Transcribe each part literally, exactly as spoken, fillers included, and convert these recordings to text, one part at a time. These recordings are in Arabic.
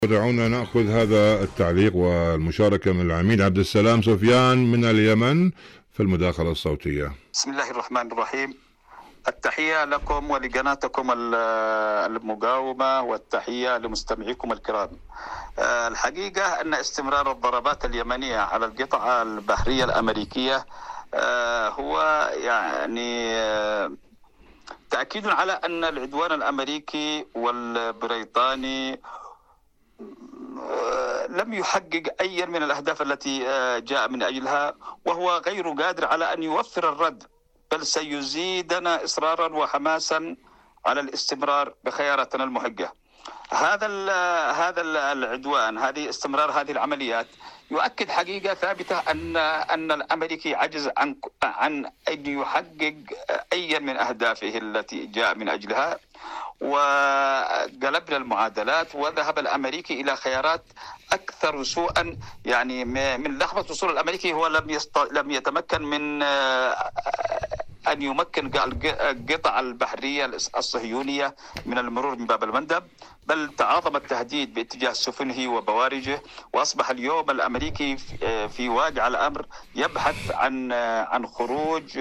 دعونا نأخذ هذا التعليق والمشاركة من العميد عبد السلام سفيان من اليمن في المداخلة الصوتية. بسم الله الرحمن الرحيم. التحية لكم ولقناتكم المقاومة والتحية لمستمعيكم الكرام. الحقيقة أن استمرار الضربات اليمنية على القطعة البحرية الأمريكية هو يعني تأكيد على أن العدوان الأمريكي والبريطاني لم يحقق أي من الأهداف التي جاء من أجلها، وهو غير قادر على أن يوفر الرد، بل سيزيدنا إصرارا وحماسا على الاستمرار بخياراتنا المحقة. هذا هذا العدوان، هذه استمرار هذه العمليات يؤكد حقيقة ثابتة أن أن الأمريكي عجز عن عن أن يحقق أي من أهدافه التي جاء من أجلها، وقلبنا المعادلات وذهب الأمريكي إلى خيارات أكثر سوءا. يعني من لحظة وصول الأمريكي هو لم يست... لم يتمكن من أن يمكن القطع البحرية الصهيونية من المرور من باب المندب، بل تعاظم التهديد باتجاه سفنه وبوارجه، وأصبح اليوم الأمريكي في واقع الأمر يبحث عن عن خروج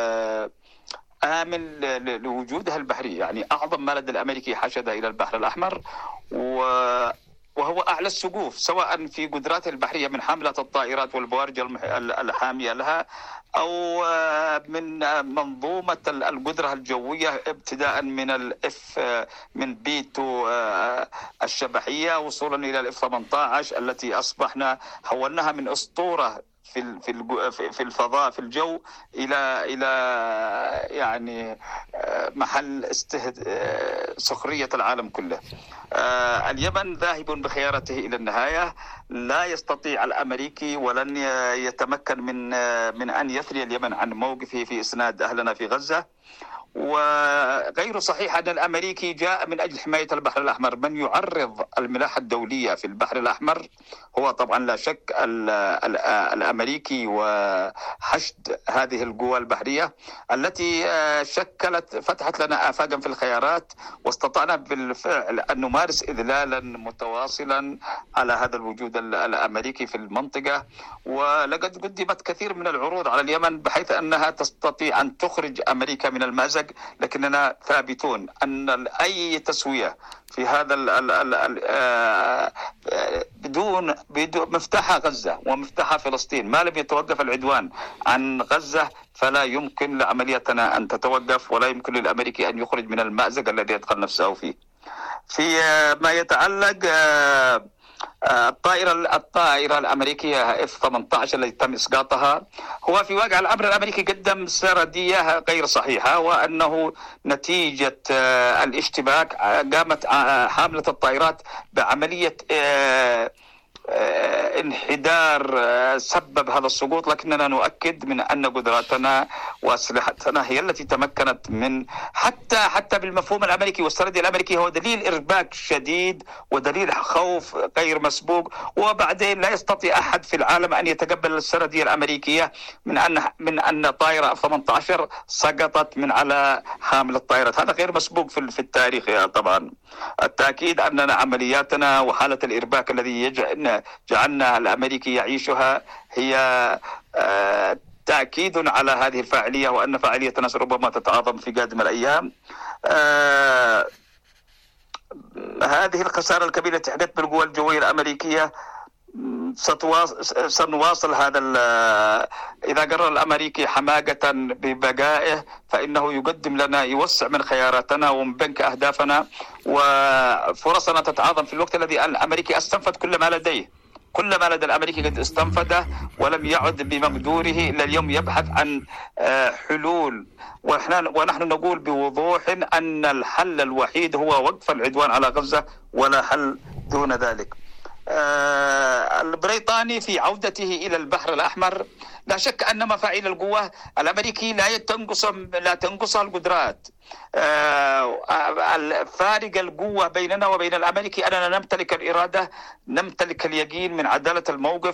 آمن لوجودها البحري. يعني أعظم ما لدى الأمريكي حشد إلى البحر الأحمر، وهو أعلى السقوف سواء في قدراته البحرية من حاملة الطائرات والبوارج الحامية لها، أو من منظومة القدرة الجوية ابتداء من الاف من بيتو الشبحية وصولا إلى الاف ثمانية عشر التي أصبحنا حولناها من أسطورة في في في الفضاء في الجو الى الى يعني محل استهد سخرية العالم كله. اليمن ذاهب بخيارته الى النهاية، لا يستطيع الامريكي ولن يتمكن من من ان يثني اليمن عن موقفه في اسناد اهلنا في غزة. وغير صحيح أن الأمريكي جاء من أجل حماية البحر الأحمر. من يعرض الملاحة الدولية في البحر الأحمر هو طبعا لا شك الأمريكي وحشد هذه القوى البحرية التي شكلت فتحت لنا آفاقا في الخيارات، واستطعنا بالفعل أن نمارس إذلالا متواصلا على هذا الوجود الأمريكي في المنطقة. ولقد قدمت كثير من العروض على اليمن بحيث أنها تستطيع أن تخرج أمريكا من المأزق، لكننا ثابتون أن أي تسوية في هذا ال ال ال ال بدون بدون مفتاح غزة ومفتاح فلسطين، ما لم يتوقف العدوان عن غزة فلا يمكن لعمليتنا أن تتوقف، ولا يمكن للأمريكي أن يخرج من المأزق الذي يدخل نفسه فيه. في ما يتعلق الطائرة الطائرة الأمريكية اف ثمانية عشر التي تم إسقاطها، هو في واقع الأمر الأمريكي قدم سردية غير صحيحة، وأنه نتيجة الاشتباك قامت حاملة الطائرات بعملية انحدار سبب هذا السقوط. لكننا نؤكد من أن قدراتنا وأسلحتنا هي التي تمكنت من حتى حتى بالمفهوم الأمريكي والسردي الأمريكي هو دليل إرباك شديد ودليل خوف غير مسبوق. وبعدين لا يستطيع أحد في العالم أن يتقبل السردية الأمريكية من أن من أن طائرة اف ثمانية عشر سقطت من على حامل الطائرات. هذا غير مسبوق في التاريخ طبعا. التأكيد أننا عملياتنا وحالة الإرباك الذي يجعلنا جعلنا الأمريكي يعيشها هي تأكيد على هذه الفاعلية، وأن فاعليتنا ربما تتعاظم في قادم الأيام. هذه الخسارة الكبيرة التي حدثت بالقوى الجوية الأمريكية سنواصل هذا. إذا قرر الأمريكي حماقة ببقائه فإنه يقدم لنا يوسع من خياراتنا ومن بنك أهدافنا، وفرصنا تتعاظم في الوقت الذي الأمريكي استنفد كل ما لديه. كل ما لدى الأمريكي قد استنفده ولم يعد بمقدوره إلا اليوم يبحث عن حلول. ونحن نقول بوضوح أن الحل الوحيد هو وقف العدوان على غزة، ولا حل دون ذلك. البريطاني في عودته إلى البحر الأحمر لا شك أن مفاعيل القوة الأمريكي لا تنقص لا تنقص القدرات، فارق القوة بيننا وبين الأمريكي أننا نمتلك الإرادة، نمتلك اليقين من عدالة الموقف،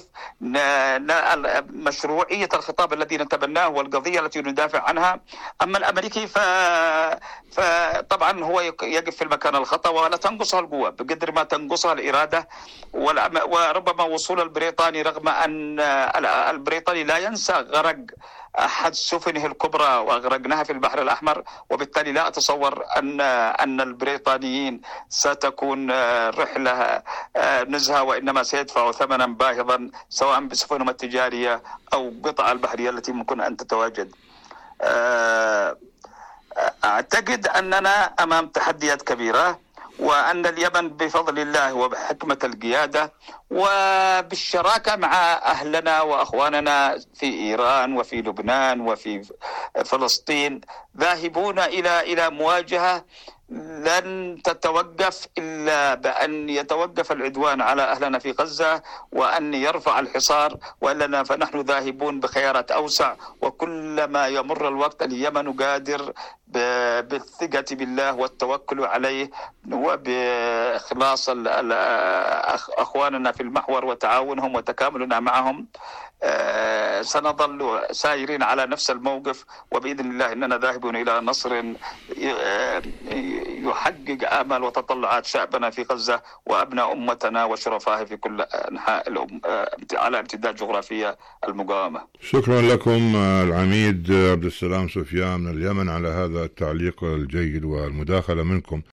مشروعية الخطاب الذي نتبناه والقضية التي ندافع عنها. أما الأمريكي ف... فطبعا هو يقف في المكان الخطأ ولا تنقصها القوة بقدر ما تنقصها الإرادة. وربما وصول البريطاني، رغم أن البريطاني لا ينسى غرق أحد سفنه الكبرى وأغرقناها في البحر الأحمر، وبالتالي لا أتصور أن أن البريطانيين ستكون رحلة نزهة، وإنما سيدفعوا ثمنا باهظا سواء بسفنهم التجارية أو قطع البحرية التي ممكن أن تتواجد. أعتقد أننا أمام تحديات كبيرة، وأن اليمن بفضل الله وبحكمة القيادة وبالشراكة مع أهلنا وأخواننا في إيران وفي لبنان وفي فلسطين ذاهبون إلى إلى مواجهة لن تتوقف إلا بأن يتوقف العدوان على أهلنا في غزة وأن يرفع الحصار، وإننا فنحن ذاهبون بخيارات أوسع. وكلما يمر الوقت اليمن قادر بالثقة بالله والتوكل عليه وبإخلاص أخواننا في المحور وتعاونهم وتكاملنا معهم سنظل سائرين على نفس الموقف، وبإذن الله إننا ذاهبون إلى نصر يحقق آمال وتطلعات شعبنا في غزة وأبناء أمتنا وشرفائها في كل أنحاء على امتداد جغرافية المقاومة. شكرا لكم العميد عبد السلام سفيان من اليمن على هذا التعليق الجيد والمداخلة منكم.